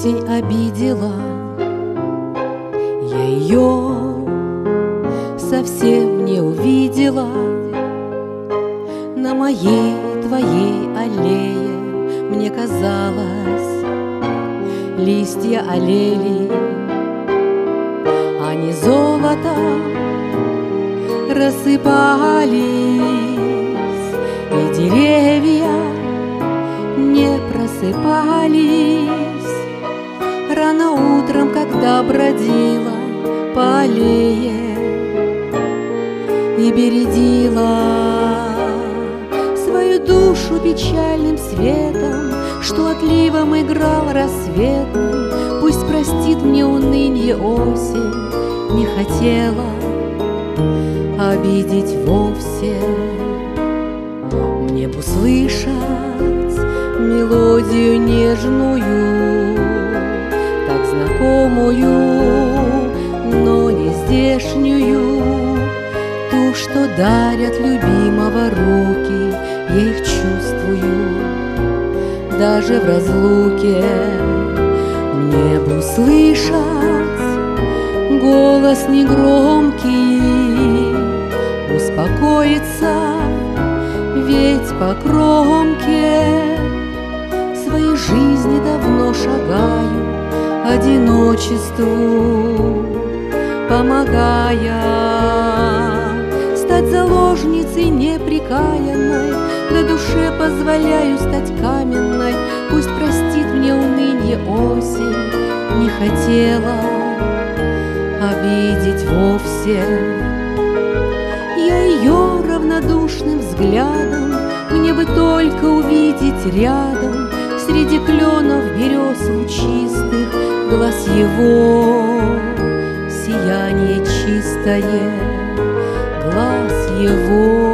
осень обидела, я ее совсем не увидела. На моей твоей аллее мне казалось, листья олели, они золотом рассыпались, и деревья не просыпались. Рано утром, когда бродила по аллее и бередила свою душу печальным светом, что отливом играл рассветным, пусть простит мне унынье осень, не хотела обидеть вовсе. Мне б услышать мелодию нежную, так знакомую, но не здешнюю, ту, что дарят любимого руки, я их чувствую даже в разлуке. Мне б услышать голос негромкий, успокоиться, ведь по кромке своей жизни давно шагаю, одиночеству помогая. Стать заложницей неприкаянной, на душе позволяю стать каменной, пусть простит мне унынье осень, не хотела обидеть вовсе. Я ее равнодушным взглядом, мне бы только увидеть рядом, среди кленов берез лучистых, глаз его сияние чистое, глаз его.